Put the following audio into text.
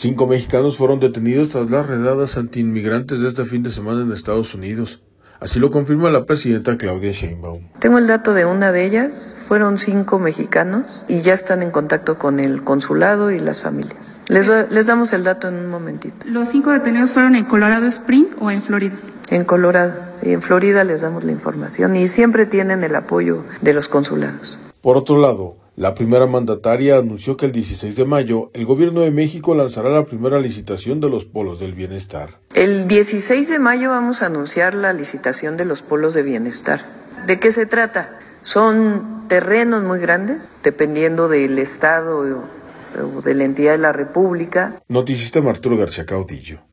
5 mexicanos fueron detenidos tras las redadas antiinmigrantes de este fin de semana en Estados Unidos. Así lo confirma la presidenta Claudia Sheinbaum. Tengo el dato de una de ellas, fueron 5 mexicanos y ya están en contacto con el consulado y las familias. Les damos el dato en un momentito. ¿Los 5 detenidos fueron en Colorado Springs o en Florida? En Colorado y en Florida les damos la información y siempre tienen el apoyo de los consulados. Por otro lado, la primera mandataria anunció que el 16 de mayo el gobierno de México lanzará la primera licitación de los polos del bienestar. El 16 de mayo vamos a anunciar la licitación de los polos de bienestar. ¿De qué se trata? Son terrenos muy grandes, dependiendo del estado o de la entidad de la República. Noticista Arturo García Caudillo.